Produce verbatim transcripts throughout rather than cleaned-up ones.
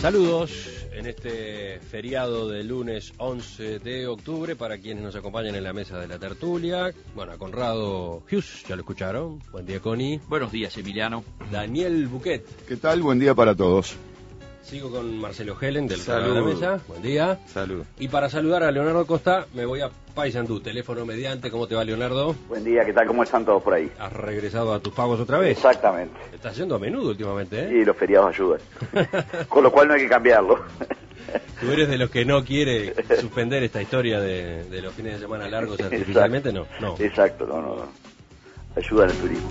Saludos en este feriado del lunes once de octubre para quienes nos acompañan en la mesa de la tertulia. Bueno, a Conrado Hughes, ya lo escucharon. Buen día, Connie. Buenos días, Emiliano. Daniel Buquet. ¿Qué tal? Buen día para todos. Sigo con Marcelo Helen del Salud. canal de la mesa. Buen día. Salud. Y para saludar a Leonardo Costa, me voy a Paysandú, teléfono mediante. ¿Cómo te va, Leonardo? Buen día, ¿qué tal? ¿Cómo están todos por ahí? ¿Has regresado a tus pagos otra vez? Exactamente. Estás yendo a menudo últimamente, ¿eh? Sí, los feriados ayudan. Con lo cual no hay que cambiarlo. ¿Tú eres de los que no quiere suspender esta historia de, de los fines de semana largos artificialmente? No, no. Exacto, no, no, no. Ayuda al turismo.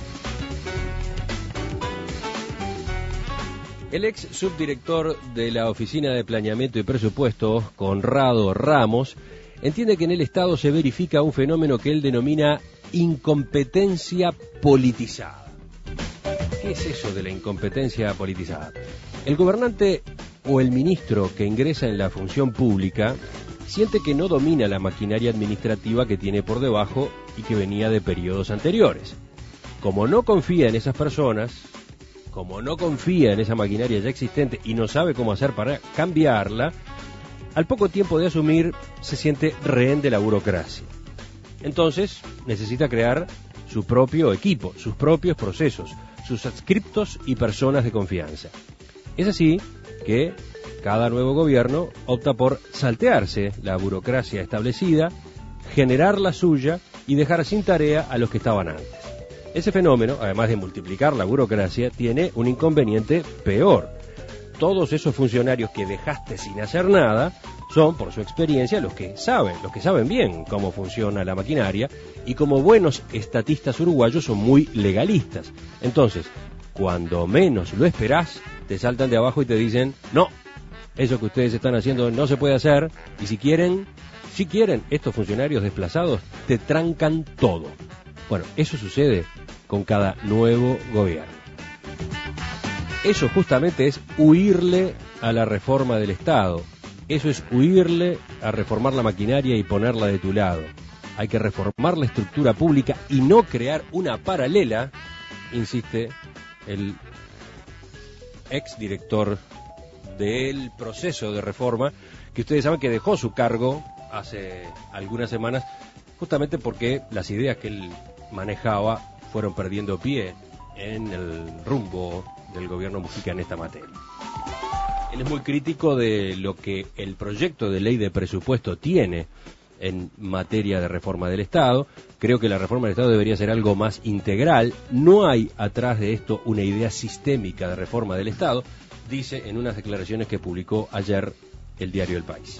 El ex subdirector de la Oficina de Planeamiento y Presupuesto, Conrado Ramos, entiende que en el Estado se verifica un fenómeno que él denomina incompetencia politizada. ¿Qué es eso de la incompetencia politizada? El gobernante o el ministro que ingresa en la función pública siente que no domina la maquinaria administrativa que tiene por debajo y que venía de periodos anteriores. Como no confía en esas personas, como no confía en esa maquinaria ya existente y no sabe cómo hacer para cambiarla, al poco tiempo de asumir se siente rehén de la burocracia. Entonces necesita crear su propio equipo, sus propios procesos, sus adscriptos y personas de confianza. Es así que cada nuevo gobierno opta por saltearse la burocracia establecida, generar la suya y dejar sin tarea a los que estaban antes. Ese fenómeno, además de multiplicar la burocracia, tiene un inconveniente peor. Todos esos funcionarios que dejaste sin hacer nada son, por su experiencia, los que saben, los que saben bien cómo funciona la maquinaria y como buenos estatistas uruguayos son muy legalistas. Entonces, cuando menos lo esperás, te saltan de abajo y te dicen, no, eso que ustedes están haciendo no se puede hacer y si quieren, si quieren, estos funcionarios desplazados te trancan todo. Bueno, eso sucede con cada nuevo gobierno. Eso justamente es huirle a la reforma del Estado. Eso es huirle a reformar la maquinaria y ponerla de tu lado. Hay que reformar la estructura pública y no crear una paralela, insiste el exdirector del proceso de reforma, que ustedes saben que dejó su cargo hace algunas semanas, justamente porque las ideas que él manejaba fueron perdiendo pie en el rumbo del gobierno Mujica en esta materia. Él es muy crítico de lo que el proyecto de ley de presupuesto tiene en materia de reforma del Estado. Creo que la reforma del Estado debería ser algo más integral. No hay atrás de esto una idea sistémica de reforma del Estado, dice en unas declaraciones que publicó ayer el diario El País.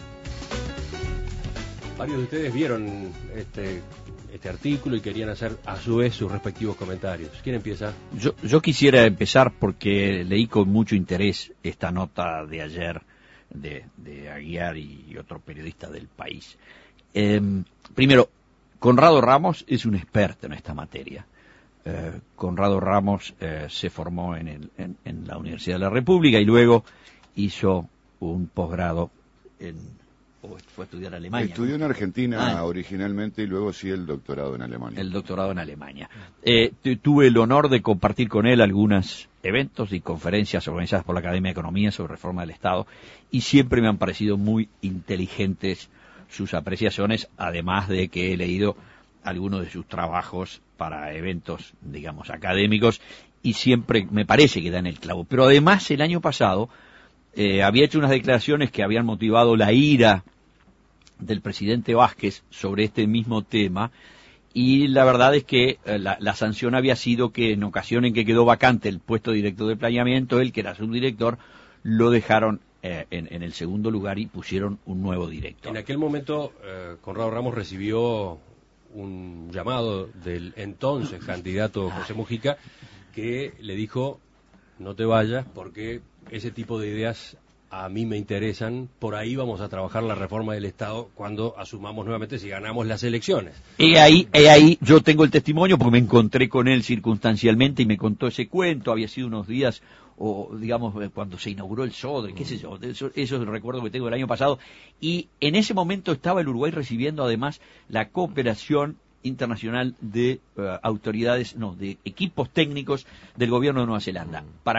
Varios de ustedes vieron este, este artículo y querían hacer a su vez sus respectivos comentarios. ¿Quién empieza? Yo, yo quisiera empezar porque leí con mucho interés esta nota de ayer de, de Aguiar y otro periodista del País. Eh, primero, Conrado Ramos es un experto en esta materia. Eh, Conrado Ramos eh, se formó en, el, en, en la Universidad de la República y luego hizo un posgrado en... o fue a estudiar a Alemania. Estudió ¿no? en Argentina ah, originalmente y luego sí el doctorado en Alemania. El doctorado en Alemania. Eh, tuve el honor de compartir con él algunos eventos y conferencias organizadas por la Academia de Economía sobre reforma del Estado y siempre me han parecido muy inteligentes sus apreciaciones, además de que he leído algunos de sus trabajos para eventos, digamos, académicos y siempre me parece que dan el clavo. Pero además el año pasado eh, había hecho unas declaraciones que habían motivado la ira del presidente Vázquez sobre este mismo tema y la verdad es que eh, la, la sanción había sido que en ocasión en que quedó vacante el puesto de director de planeamiento, él que era subdirector, lo dejaron eh, en, en el segundo lugar y pusieron un nuevo director. En aquel momento eh, Conrado Ramos recibió un llamado del entonces candidato José Mujica que le dijo no te vayas porque ese tipo de ideas a mí me interesan, por ahí vamos a trabajar la reforma del Estado cuando asumamos nuevamente si ganamos las elecciones. Y ahí, y ahí yo tengo el testimonio porque me encontré con él circunstancialmente y me contó ese cuento, había sido unos días, o digamos, cuando se inauguró el Sodre, qué sé yo, eso, eso es el recuerdo que tengo del año pasado, y en ese momento estaba el Uruguay recibiendo además la cooperación internacional de uh, autoridades, no, de equipos técnicos del gobierno de Nueva Zelanda. Para mí,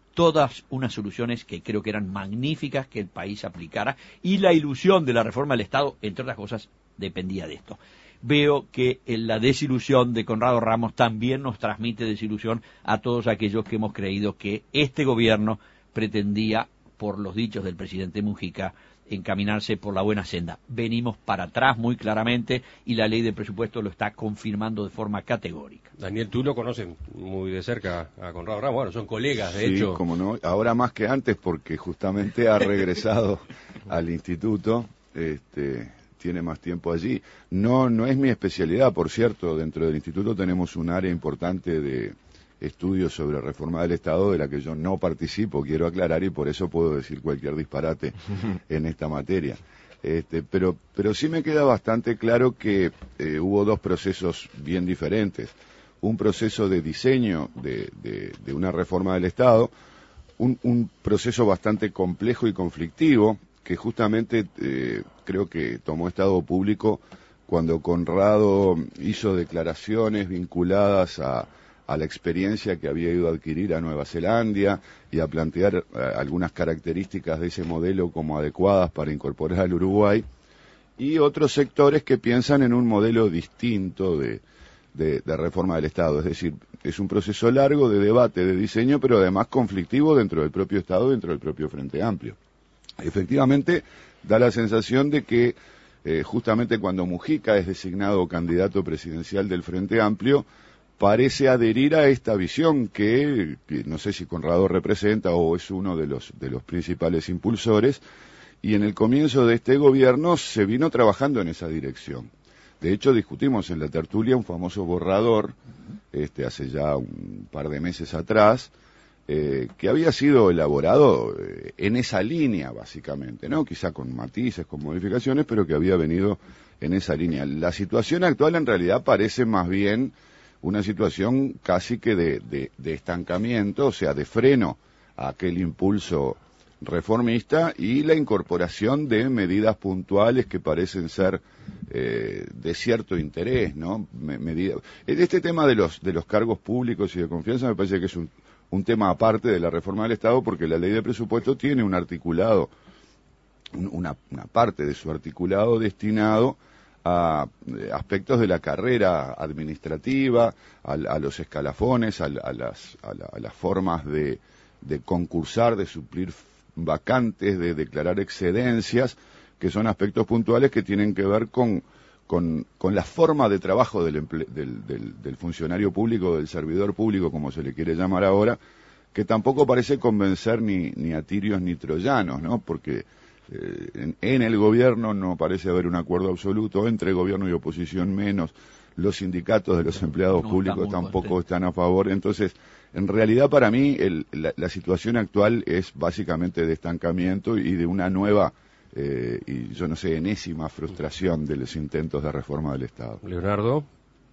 todas unas soluciones que creo que eran magníficas que el país aplicara, y la ilusión de la reforma del Estado, entre otras cosas, dependía de esto. Veo que la desilusión de Conrado Ramos también nos transmite desilusión a todos aquellos que hemos creído que este gobierno pretendía, por los dichos del presidente Mujica, encaminarse por la buena senda. Venimos para atrás muy claramente y la ley de presupuesto lo está confirmando de forma categórica. Daniel, tú lo conoces muy de cerca a Conrado Ramos, bueno, son colegas, de sí, hecho. Sí, como no, ahora más que antes, porque justamente ha regresado al instituto, este, tiene más tiempo allí. No, no es mi especialidad, por cierto, dentro del instituto tenemos un área importante de estudios sobre reforma del Estado de la que yo no participo, quiero aclarar, y por eso puedo decir cualquier disparate en esta materia. Este, pero, pero sí me queda bastante claro que eh, hubo dos procesos bien diferentes. Un proceso de diseño de, de, de una reforma del Estado, un, un proceso bastante complejo y conflictivo, que justamente eh, creo que tomó estado público cuando Conrado hizo declaraciones vinculadas a a la experiencia que había ido a adquirir a Nueva Zelanda y a plantear eh, algunas características de ese modelo como adecuadas para incorporar al Uruguay, y otros sectores que piensan en un modelo distinto de, de, de reforma del Estado. Es decir, es un proceso largo de debate, de diseño, pero además conflictivo dentro del propio Estado, dentro del propio Frente Amplio. Efectivamente, da la sensación de que eh, justamente cuando Mujica es designado candidato presidencial del Frente Amplio, parece adherir a esta visión que, que no sé si Conrado representa o es uno de los, de los principales impulsores, y en el comienzo de este gobierno se vino trabajando en esa dirección. De hecho, discutimos en la tertulia un famoso borrador, este, hace ya un par de meses atrás, eh, que había sido elaborado eh, en esa línea, básicamente, ¿no? Quizá con matices, con modificaciones, pero que había venido en esa línea. La situación actual en realidad parece más bien una situación casi que de, de, de estancamiento, o sea, de freno a aquel impulso reformista y la incorporación de medidas puntuales que parecen ser eh, de cierto interés, ¿no? Me, medida, este tema de los de los cargos públicos y de confianza me parece que es un, un tema aparte de la reforma del Estado, porque la ley de presupuesto tiene un articulado, un, una, una parte de su articulado destinado a aspectos de la carrera administrativa, a, a los escalafones, a, a, las, a, la, a las formas de, de concursar, de suplir vacantes, de declarar excedencias, que son aspectos puntuales que tienen que ver con, con, con la forma de trabajo del, emple, del, del, del funcionario público, del servidor público, como se le quiere llamar ahora, que tampoco parece convencer ni, ni a tirios ni troyanos, ¿no? Porque En, en el gobierno no parece haber un acuerdo absoluto, entre gobierno y oposición menos, los sindicatos de los empleados no, públicos está tampoco contento. Están a favor. Entonces, en realidad para mí el, la, la situación actual es básicamente de estancamiento y de una nueva, eh, y yo no sé, enésima frustración de los intentos de reforma del Estado. Leonardo.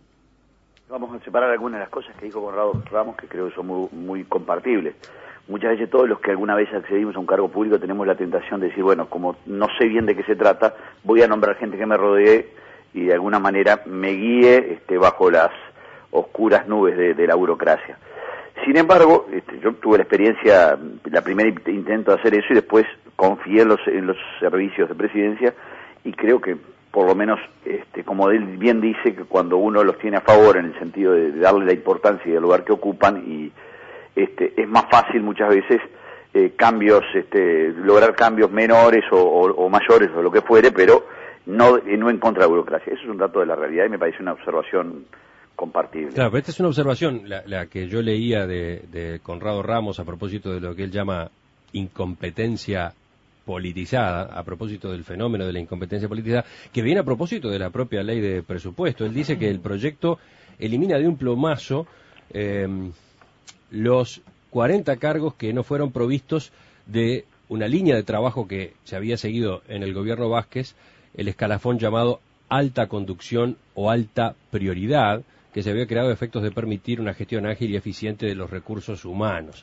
Vamos a separar algunas de las cosas que dijo Conrado Ramos, que creo que son muy, muy compartibles. Muchas veces todos los que alguna vez accedimos a un cargo público tenemos la tentación de decir, bueno, como no sé bien de qué se trata, voy a nombrar gente que me rodee y de alguna manera me guíe este, bajo las oscuras nubes de, de la burocracia. Sin embargo, este, yo tuve la experiencia, la primera intento de hacer eso y después confié en los, en los servicios de presidencia, y creo que por lo menos, este, como él bien dice, que cuando uno los tiene a favor en el sentido de, de darle la importancia y el lugar que ocupan, y Este, es más fácil muchas veces eh, cambios, este, lograr cambios menores o, o, o mayores o lo que fuere, pero no, eh, no en contra de la burocracia. Eso es un dato de la realidad y me parece una observación compartible. Claro, pero esta es una observación, la, la que yo leía de, de Conrado Ramos a propósito de lo que él llama incompetencia politizada, a propósito del fenómeno de la incompetencia politizada, que viene a propósito de la propia ley de presupuesto. Él dice que el proyecto elimina de un plumazo eh, los cuarenta cargos que no fueron provistos de una línea de trabajo que se había seguido en el gobierno Vázquez, el escalafón llamado alta conducción o alta prioridad, que se había creado a efectos de permitir una gestión ágil y eficiente de los recursos humanos.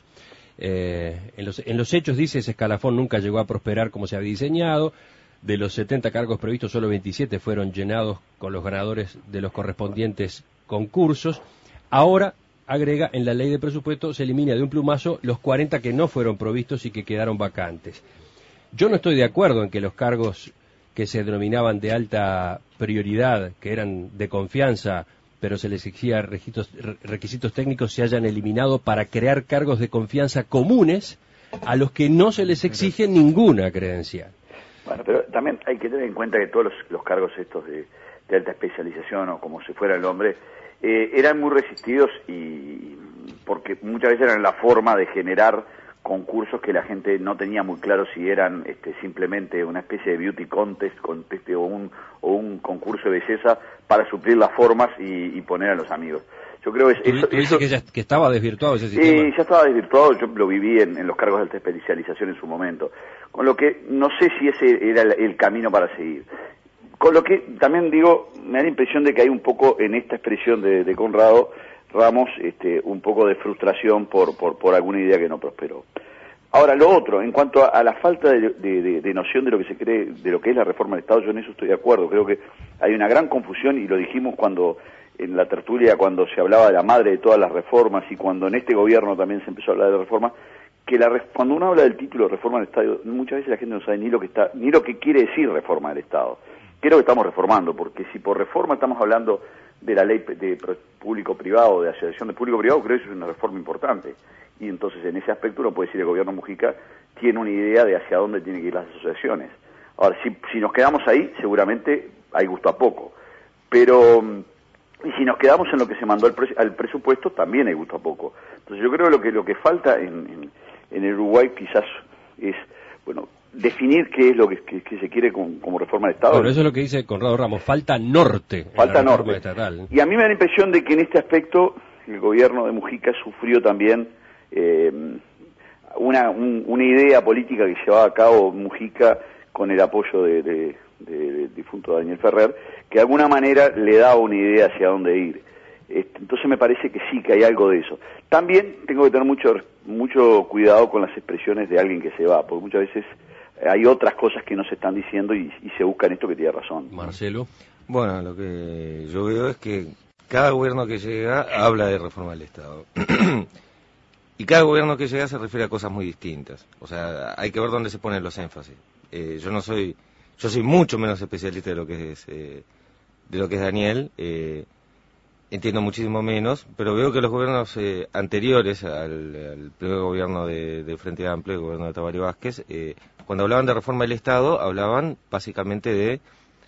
Eh, en, los, en los hechos, dice, ese escalafón nunca llegó a prosperar como se había diseñado. De los setenta cargos previstos, solo veintisiete fueron llenados con los ganadores de los correspondientes concursos. Ahora agrega, en la ley de presupuesto se elimina de un plumazo los cuarenta que no fueron provistos y que quedaron vacantes. Yo no estoy de acuerdo en que los cargos que se denominaban de alta prioridad, que eran de confianza, pero se les exigía requisitos, requisitos técnicos, se hayan eliminado para crear cargos de confianza comunes a los que no se les exige ninguna credencial. Bueno, pero también hay que tener en cuenta que todos los, los cargos estos de, de alta especialización, o como si fuera el nombre, eh, eran muy resistidos, y porque muchas veces eran la forma de generar concursos que la gente no tenía muy claro si eran este, simplemente una especie de beauty contest, contest o, un, o un concurso de belleza para suplir las formas y, y poner a los amigos. Yo creo que eso, ¿Tú dices eso, que, ya, que estaba desvirtuado ese sí, sistema? ya estaba desvirtuado. Yo lo viví en, en los cargos de alta especialización en su momento, con lo que no sé si ese era el, el camino para seguir. Con lo que también digo, me da la impresión de que hay un poco en esta expresión de, de Conrado Ramos, este, un poco de frustración por, por, por alguna idea que no prosperó. Ahora, lo otro, en cuanto a, a la falta de, de, de, de noción de lo que se cree, de lo que es la reforma del Estado, yo en eso estoy de acuerdo. Creo que hay una gran confusión, y lo dijimos cuando en la tertulia, cuando se hablaba de la madre de todas las reformas, y cuando en este gobierno también se empezó a hablar de reforma, que la, cuando uno habla del título de reforma del Estado, muchas veces la gente no sabe ni lo que está, ni lo que quiere decir reforma del Estado. Creo que estamos reformando, porque si por reforma estamos hablando de la ley de público-privado, de asociación de público-privado, creo que eso es una reforma importante. Y entonces en ese aspecto uno puede decir que el gobierno Mujica tiene una idea de hacia dónde tienen que ir las asociaciones. Ahora, si, si nos quedamos ahí, seguramente hay gusto a poco. Pero, y si nos quedamos en lo que se mandó al, pre, al presupuesto, también hay gusto a poco. Entonces yo creo que lo que, lo que falta en, en, en el Uruguay quizás es, bueno, definir qué es lo que, que, que se quiere como, como reforma del Estado. Bueno, eso es lo que dice Conrado Ramos, falta norte. Falta en la norte. Estatal. Y a mí me da la impresión de que en este aspecto el gobierno de Mujica sufrió también eh, una, un, una idea política que llevaba a cabo Mujica con el apoyo de, de, de, del difunto Daniel Ferrer, que de alguna manera le daba una idea hacia dónde ir. Este, entonces me parece que sí, que hay algo de eso. También tengo que tener mucho, mucho cuidado con las expresiones de alguien que se va, porque muchas veces hay otras cosas que no se están diciendo y, y se buscan esto que tiene razón. Marcelo. Bueno, lo que yo veo es que cada gobierno que llega habla de reforma del Estado. Y cada gobierno que llega se refiere a cosas muy distintas. O sea, hay que ver dónde se ponen los énfasis. Eh, yo no soy, yo soy mucho menos especialista de lo que es, eh, de lo que es Daniel. Eh, entiendo muchísimo menos, pero veo que los gobiernos eh, anteriores al, al primer gobierno de, de Frente Amplio, el gobierno de Tabaré Vázquez, eh, cuando hablaban de reforma del Estado, hablaban básicamente de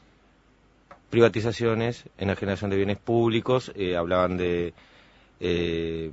privatizaciones, enajenación de bienes públicos, eh, hablaban de eh,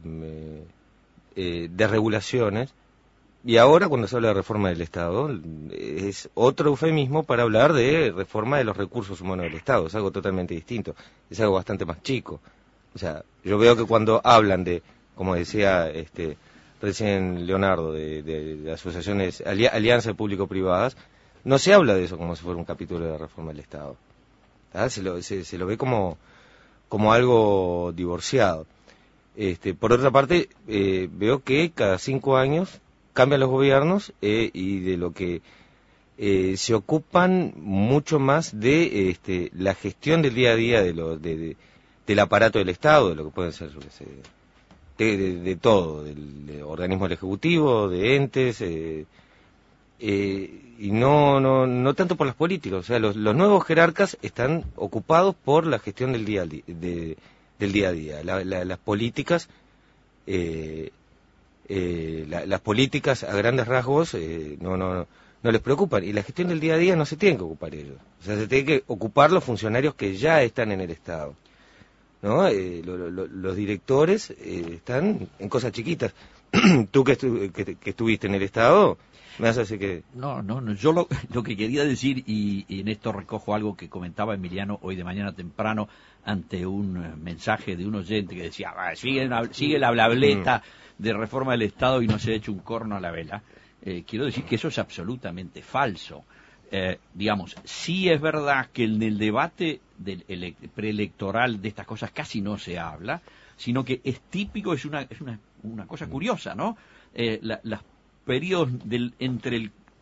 eh, de regulaciones, y ahora cuando se habla de reforma del Estado es otro eufemismo para hablar de reforma de los recursos humanos del Estado. Es algo totalmente distinto, es algo bastante más chico. O sea, yo veo que cuando hablan de, como decía este recién Leonardo, de, de, de asociaciones, ali, alianzas público-privadas, no se habla de eso como si fuera un capítulo de la reforma del Estado. Se lo, se, se lo ve como, como algo divorciado. Este, por otra parte, eh, veo que cada cinco años cambian los gobiernos eh, y de lo que eh, se ocupan mucho más de este, la gestión del día a día de lo, de, de, del aparato del Estado, de lo que pueden ser de, de, de todo, del de organismo del Ejecutivo, de entes, eh, eh, y no, no, no tanto por las políticas. O sea, los, los nuevos jerarcas están ocupados por la gestión del día, de, del día a día. La, la, las políticas, eh, eh, la, las políticas a grandes rasgos eh, no, no, no les preocupan. Y la gestión del día a día no se tienen que ocupar ellos. O sea, se tienen que ocupar los funcionarios que ya están en el Estado, ¿no? Eh, lo, lo, los directores eh, están en cosas chiquitas. Tú que, estu que, que estuviste en el Estado, me vas a decir que... No, no, no, yo lo, lo que quería decir, y, y en esto recojo algo que comentaba Emiliano hoy de mañana temprano ante un uh, mensaje de un oyente que decía, ah, sigue, sigue la blableta de reforma del Estado y no se ha hecho un corno a la vela. Eh, quiero decir que eso es absolutamente falso. Eh, digamos, sí es verdad que en el debate del preelectoral de estas cosas casi no se habla, sino que es típico, es una, es una, una cosa curiosa, ¿no? Eh, la, las periodos del, entre el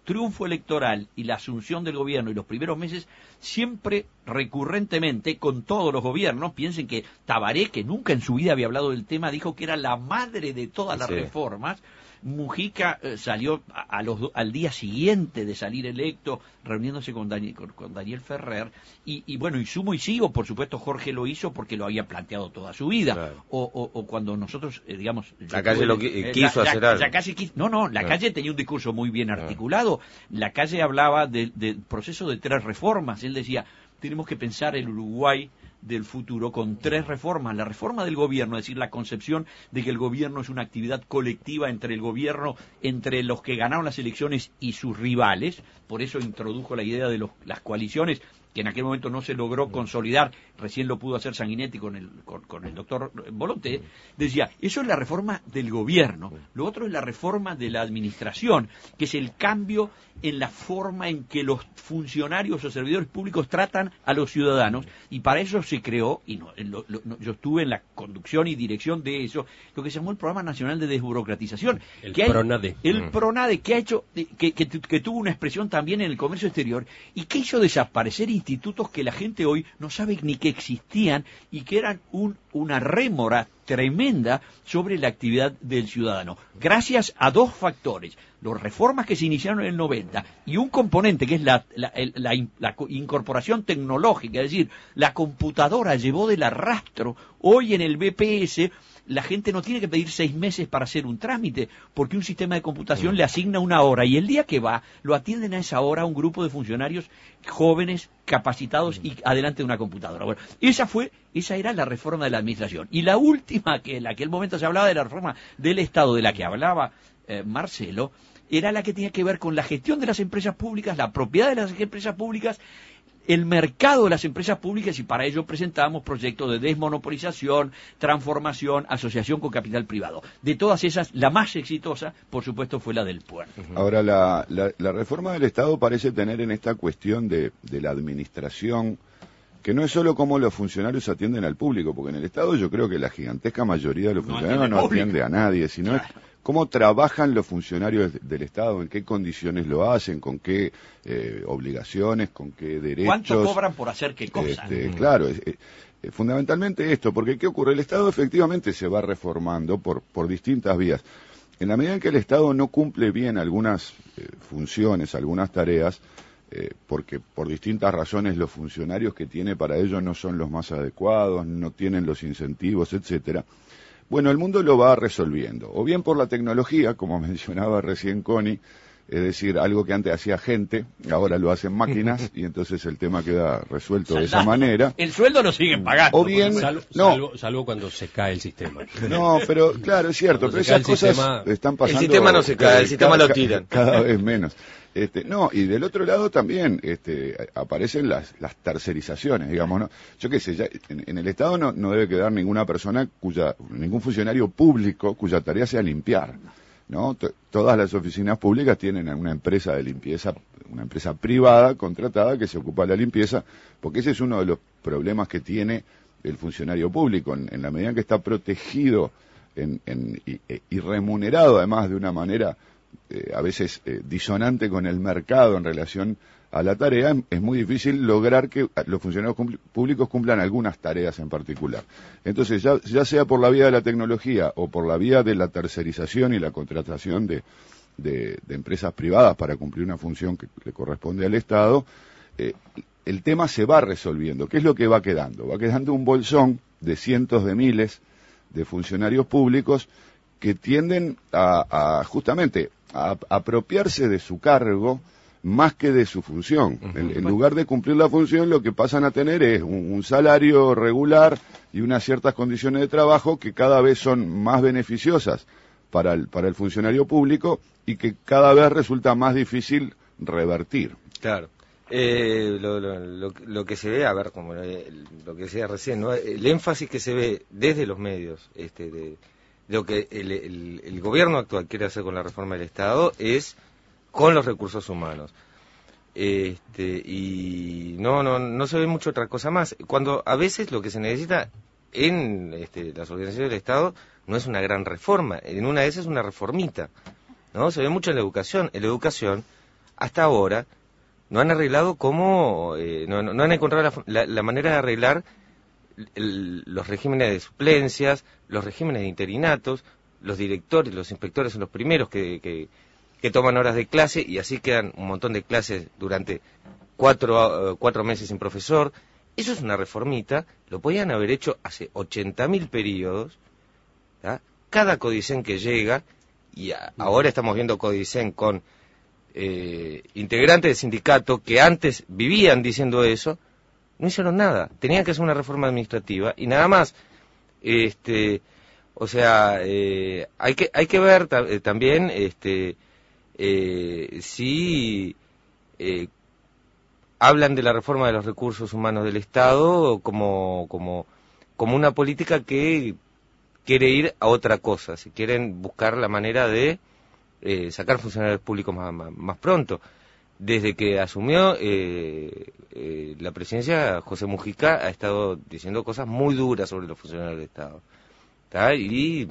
triunfo electoral y la asunción del gobierno y los primeros meses, siempre recurrentemente con todos los gobiernos, piensen que Tabaré, que nunca en su vida había hablado del tema, dijo que era la madre de todas las sí. reformas. Mujica eh, salió a, a los, al día siguiente de salir electo, reuniéndose con Daniel, con, con Daniel Ferrer, y, y bueno, y sumo y sigo, por supuesto Jorge lo hizo porque lo había planteado toda su vida, claro. o, o, o cuando nosotros, eh, digamos... La calle lo qui- quiso la, hacer la, algo. La calle quiso, no, no, la no. calle tenía un discurso muy bien no. articulado, la calle hablaba del de proceso de tres reformas, él decía, tenemos que pensar el Uruguay del futuro con tres reformas. La reforma del gobierno, es decir, la concepción de que el gobierno es una actividad colectiva entre el gobierno, entre los que ganaron las elecciones y sus rivales, por eso introdujo la idea de los, las coaliciones, que en aquel momento no se logró consolidar, recién lo pudo hacer Sanguinetti con el, con, con el doctor Volonté, decía, eso es la reforma del gobierno, lo otro es la reforma de la administración, que es el cambio en la forma en que los funcionarios o servidores públicos tratan a los ciudadanos, y para eso se creó, y no, lo, lo, no, yo estuve en la conducción y dirección de eso, lo que se llamó el Programa Nacional de Desburocratización. El que hay, PRONADE. El PRONADE, que ha hecho, que, que, que tuvo una expresión también en el comercio exterior, y que hizo desaparecer institutos que la gente hoy no sabe ni que existían, y que eran un, una rémora tremenda sobre la actividad del ciudadano, gracias a dos factores, las reformas que se iniciaron en el noventa y un componente que es la, la, el, la, la incorporación tecnológica, es decir, la computadora llevó del arrastro. Hoy en el B P S la gente no tiene que pedir seis meses para hacer un trámite, porque un sistema de computación mm. le asigna una hora, y el día que va, lo atienden a esa hora un grupo de funcionarios jóvenes, capacitados y adelante de una computadora. Bueno, esa fue, esa era la reforma de la administración. Y la última, que en aquel momento se hablaba de la reforma del Estado, de la que hablaba eh, Marcelo, era la que tenía que ver con la gestión de las empresas públicas, la propiedad de las empresas públicas, el mercado de las empresas públicas, y para ello presentábamos proyectos de desmonopolización, transformación, asociación con capital privado. De todas esas, la más exitosa, por supuesto, fue la del puerto. Ahora, la, la, la reforma del Estado parece tener en esta cuestión de, de la administración, que no es solo cómo los funcionarios atienden al público, porque en el Estado yo creo que la gigantesca mayoría de los no funcionarios no atiende a nadie, sino claro. es cómo trabajan los funcionarios del Estado, en qué condiciones lo hacen, con qué eh, obligaciones, con qué derechos. ¿Cuánto cobran por hacer qué cosa? Este, mm. Claro, es, es, fundamentalmente esto, porque ¿qué ocurre? El Estado efectivamente se va reformando por, por distintas vías. En la medida en que el Estado no cumple bien algunas eh, funciones, algunas tareas, eh, porque por distintas razones los funcionarios que tiene para ello no son los más adecuados, no tienen los incentivos, etcétera. Bueno, el mundo lo va resolviendo, o bien por la tecnología, como mencionaba recién Connie, es decir, algo que antes hacía gente, ahora lo hacen máquinas, y entonces el tema queda resuelto de esa manera. El sueldo lo siguen pagando. O bien, salvo, no, salvo, salvo cuando se cae el sistema. No, pero claro, es cierto, Cuando pero esas cosas sistema, están pasando. El sistema no se cae, el sistema cada, lo tiran. Cada vez menos. Este, no, y del otro lado también este, aparecen las, las tercerizaciones, digamos, ¿no? Yo qué sé, ya, en, en el Estado no, no debe quedar ninguna persona cuya, ningún funcionario público cuya tarea sea limpiar, ¿no? T- todas las oficinas públicas tienen una empresa de limpieza, una empresa privada contratada que se ocupa de la limpieza, porque ese es uno de los problemas que tiene el funcionario público, en, en la medida en que está protegido en, en, y, y remunerado además de una manera Eh, a veces eh, disonante con el mercado en relación a la tarea, es muy difícil lograr que los funcionarios cumpl- públicos cumplan algunas tareas en particular. Entonces, ya, ya sea por la vía de la tecnología o por la vía de la tercerización y la contratación de, de, de empresas privadas para cumplir una función que le corresponde al Estado, eh, el tema se va resolviendo. ¿Qué es lo que va quedando? Va quedando un bolsón de cientos de miles de funcionarios públicos que tienden a, a justamente a apropiarse de su cargo más que de su función. Uh-huh. En, en lugar de cumplir la función, lo que pasan a tener es un, un salario regular y unas ciertas condiciones de trabajo que cada vez son más beneficiosas para el, para el funcionario público y que cada vez resulta más difícil revertir. Claro. Eh, lo, lo, lo, lo que se ve, a ver, como eh, lo que decía recién, ¿no? El énfasis que se ve desde los medios, este, de lo que el, el, el gobierno actual quiere hacer con la reforma del Estado es con los recursos humanos. Este, y no, no, no se ve mucho otra cosa más. Cuando a veces lo que se necesita en este, las organizaciones del Estado no es una gran reforma, en una de esas es una reformita, ¿no? Se ve mucho en la educación. En la educación hasta ahora no han arreglado cómo, eh, no, no, no han encontrado la, la, la manera de arreglar el, los regímenes de suplencias, los regímenes de interinatos. Los directores, los inspectores son los primeros que, que, que toman horas de clase y así quedan un montón de clases durante cuatro, uh, cuatro meses sin profesor. Eso es una reformita, lo podían haber hecho hace ochenta mil periodos, ¿tá? Cada Codicen que llega, y a, ahora estamos viendo Codicen con eh, integrantes del sindicato que antes vivían diciendo eso, no hicieron nada, tenían que hacer una reforma administrativa y nada más. Este... O sea, eh, hay que hay que ver ta eh, también este eh, si eh, hablan de la reforma de los recursos humanos del Estado como como como una política que quiere ir a otra cosa, si quieren buscar la manera de eh, sacar funcionarios públicos más, más, más pronto. Desde que asumió eh, eh, la presidencia, José Mujica ha estado diciendo cosas muy duras sobre los funcionarios del Estado. ¿Tá? Y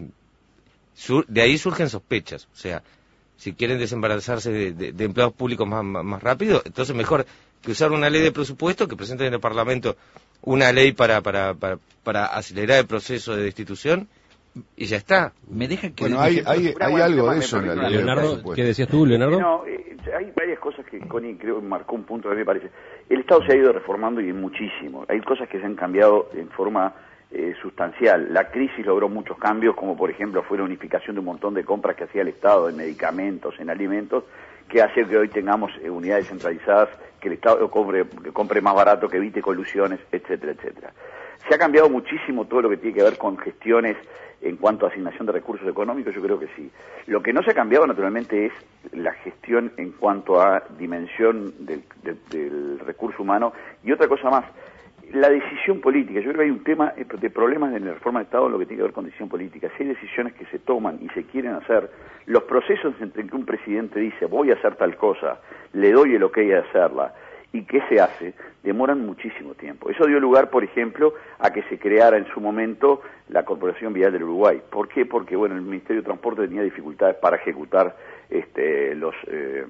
sur, de ahí surgen sospechas, o sea, si quieren desembarazarse de, de, de empleados públicos más, más, más rápido, entonces mejor que usar una ley de presupuesto, que presenten en el Parlamento una ley para, para, para, para acelerar el proceso de destitución, y ya está. Me deja que... Bueno, hay, hay, hay algo de eso en la ley. Leonardo, ¿qué decías tú, Leonardo? No, eh, hay varias cosas que Connie creo que marcó un punto que me parece. El Estado se ha ido reformando y muchísimo. Hay cosas que se han cambiado en forma... Eh, sustancial. La crisis logró muchos cambios, como por ejemplo fue la unificación de un montón de compras que hacía el Estado en medicamentos, en alimentos, que hace que hoy tengamos eh, unidades centralizadas, que el Estado compre, que compre más barato, que evite colusiones, etcétera, etcétera. Se ha cambiado muchísimo todo lo que tiene que ver con gestiones en cuanto a asignación de recursos económicos, yo creo que sí. Lo que no se ha cambiado naturalmente es la gestión en cuanto a dimensión del, del, del recurso humano y otra cosa más. La decisión política, yo creo que hay un tema de problemas en la reforma del Estado en lo que tiene que ver con decisión política. Si hay decisiones que se toman y se quieren hacer, los procesos entre que un presidente dice voy a hacer tal cosa, le doy el ok a hacerla, y qué se hace, demoran muchísimo tiempo. Eso dio lugar, por ejemplo, a que se creara en su momento la Corporación Vial del Uruguay. ¿Por qué? Porque bueno, el Ministerio de Transporte tenía dificultades para ejecutar este, los... Eh,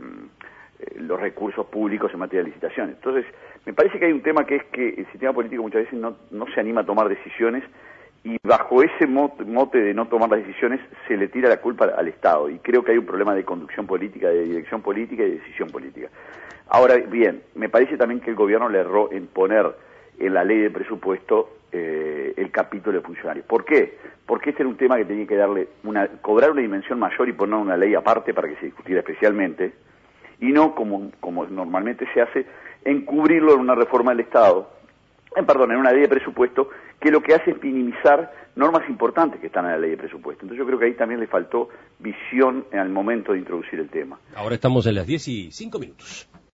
los recursos públicos en materia de licitaciones. Entonces, me parece que hay un tema que es que el sistema político muchas veces no, no se anima a tomar decisiones y bajo ese mote, mote de no tomar las decisiones se le tira la culpa al Estado y creo que hay un problema de conducción política, de dirección política y de decisión política. Ahora bien, me parece también que el gobierno le erró en poner en la ley de presupuesto eh, el capítulo de funcionarios. ¿Por qué? Porque este era un tema que tenía que darle una, cobrar una dimensión mayor y poner una ley aparte para que se discutiera especialmente, y no como, como normalmente se hace, encubrirlo en una reforma del Estado, eh, perdón, en una ley de presupuesto, que lo que hace es minimizar normas importantes que están en la ley de presupuesto. Entonces yo creo que ahí también le faltó visión al momento de introducir el tema. Ahora estamos en las diez y cinco minutos.